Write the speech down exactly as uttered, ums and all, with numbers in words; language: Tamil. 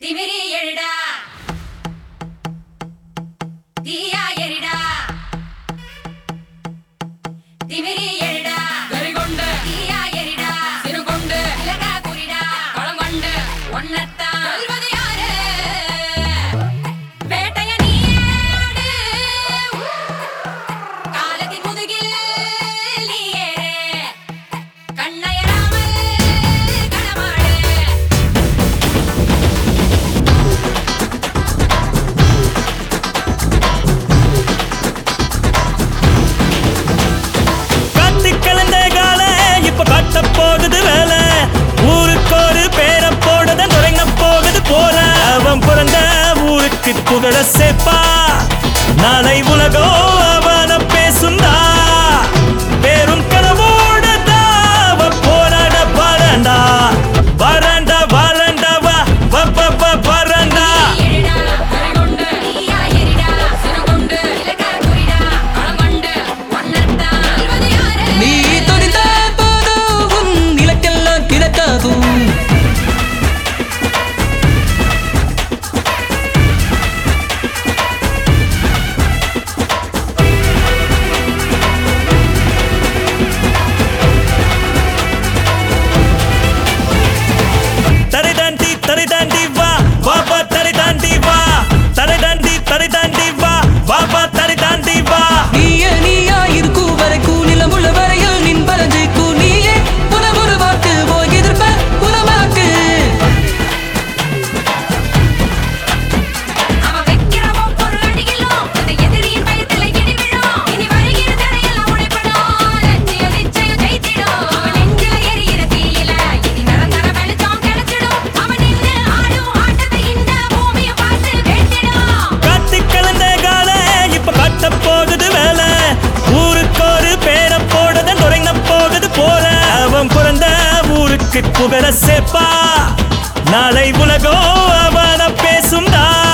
திமிரி எழுடா தீயா எரிடா திமிரி எழுடா கரிகொண்டு தீயா எரிடா சிறுகொண்டு இலகா குறிடா களம் கொண்டு ஒன்னத்தான் சொல்வது யாரு வேட்டைய நீயாடு காலத்தின் முதுகில் நீ ஏறு கண்ணயராமல் களமாடு போகுது வேலை ஊருக்கு ஒரு பேரை போடுத நுழைங்க போகுது போல அவன் பிறந்த ஊருக்கு புகழ சேர்ப்பா நாளை உலகோ அவன பேசுந்தா பேரும் கனவோட தாவ போராட பாரண்டா வரண்டா வரண்டா வா வா வரண்டா நீ தொடித்த போகுது வேலை ஊருக்கு ஒரு பேரை போடுத நுழைங்க போகுது போல அவன் பிறந்த ஊருக்கு புகழ சேர்ப்பா நாளை உலகோ அவன பேசுந்தா